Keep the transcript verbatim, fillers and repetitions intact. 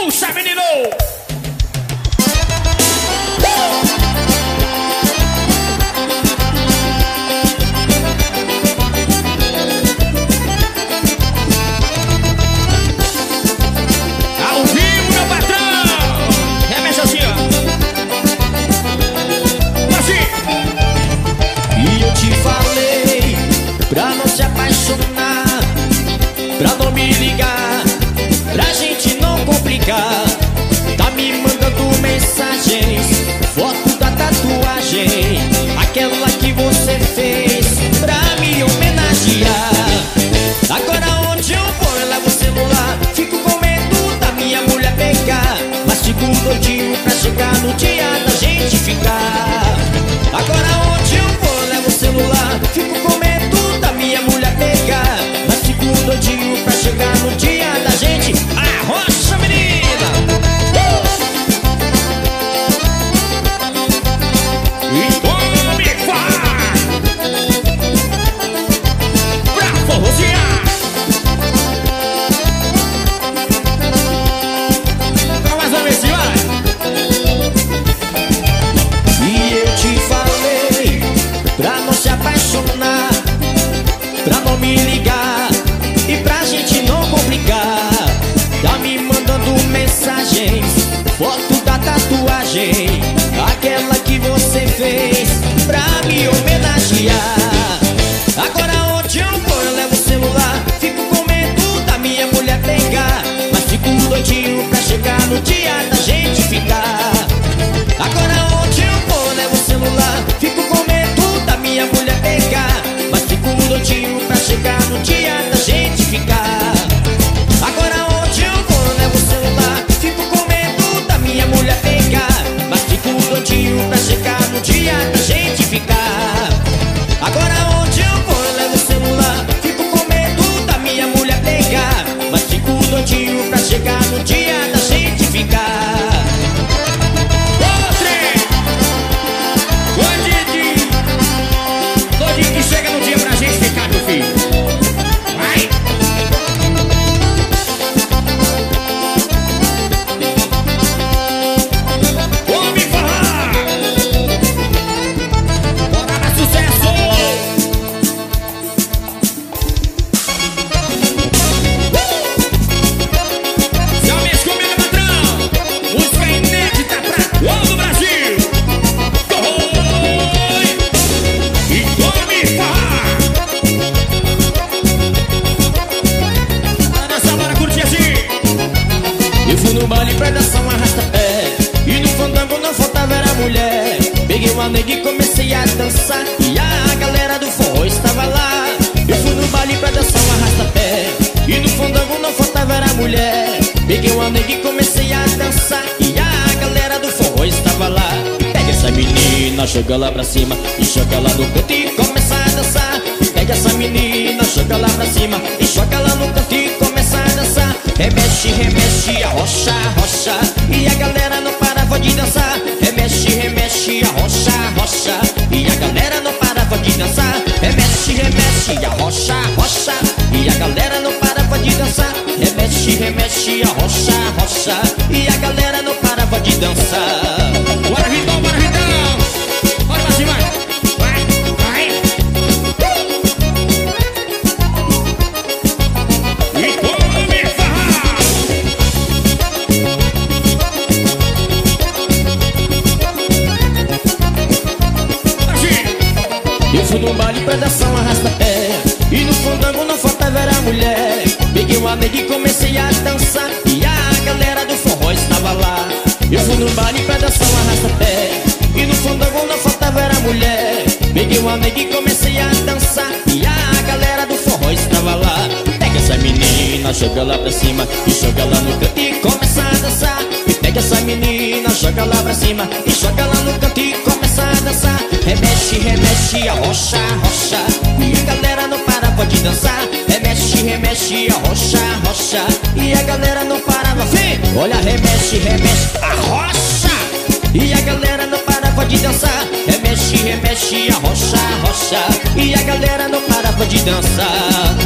Puxa, menino! Ao vivo, meu patrão! Remexa assim, ó. Assim! E eu te falei pra não se apaixonar, pra não me ligar, pra gente não complicar. Tá me mandando mensagens, foto da tatuagem, aquela que você fez pra me homenagear. Agora onde eu vou, eu levo o celular, fico com medo da minha mulher pegar, mas fico doidinho pra chegar no dia da gente ficar. Agora onde eu vou, eu levo o celular, fico com medo da minha mulher pegar, mas fico doidinho pra chegar no dia da gente. Arrocha, menina! E tome vá! Pra forrosear! Então mais uma vez, vai! E eu te falei pra não se apaixonar, pra não me ligar e pra gente não complicar. Tá me mandando mensagens, foto da tatuagem, aquela que você fez pra me homenagear. Agora onde eu vou, eu levo o celular, fico com medo da minha mulher pegar, mas fico doidinho pra chegar no dia da gente ficar. Agora onde eu vou, eu levo o celular, fico com medo da minha mulher pegar, mas fico doidinho pra chegar no dia da gente ficar. Agora onde eu vou, eu levo o celular, fico com medo da minha mulher pegar, mas fico doidinho pra chegar no dia da gente ficar. Agora onde eu vou, eu levo o celular, fico com medo da minha mulher pegar, mas fico doidinho pra chegar no dia da gente ficar. Todinho que chega no dia pra gente ficar, meu filho. Vai! Vamos falar! Bora dar sucesso! Já mexe comigo, patrão! Música inédita pra todo o Brasil! Oi! E tome farra! Nessa hora curtir assim! Eu fui no baile pra dançar um arrasta-pé, e no fandango não faltava era mulher. Peguei uma nega e comecei a dançar, e a galera do forró estava lá. Eu fui no baile pra dançar um arrasta-pé, e no fandango não faltava era mulher. Peguei uma nega e comecei a dançar, e a galera do forró estava lá. Pega essa menina, joga lá pra cima, e joga lá no canto e começa a dançar. Pega essa menina, joga lá pra cima, e joga lá no canto e começa a dançar. Remexe, remexe, arrocha, arrocha, e a galera não parava de dançar. Remexe, remexe, arrocha, arrocha, e a galera não parava de dançar. Remexe, remexe, arrocha, arrocha, e a galera não parava de dançar. Remexe, remexe, arrocha, arrocha, e a galera não parava de dançar. Bora, Vitão, bora, Vitão! Bora pra cima! Vai, vai! E tome farra! Assim! Eu fui no baile pra dançar um arrasta-pé, e no fandango não faltava era mulher. Peguei uma nega e comecei a dançar, e a galera do forró estava lá. Eu fui no baile pra dançar um arrasta-pé, e no fandango não faltava era mulher. Peguei uma nega e comecei a dançar, e a galera do forró estava lá. Pega essa menina, joga lá pra cima, e joga lá no canto e começa a dançar. E pega essa menina, joga lá pra cima, e joga lá no canto e começa a dançar. Remexe, remexe, arrocha, arrocha, e a galera não parava de dançar. Remexe, remexe, arrocha, arrocha, e a galera não parava. Vem! Olha, remexe, remexe, arrocha, e a galera não parava de dançar. Remexe, remexe, arrocha, arrocha, e a galera não parava de dançar.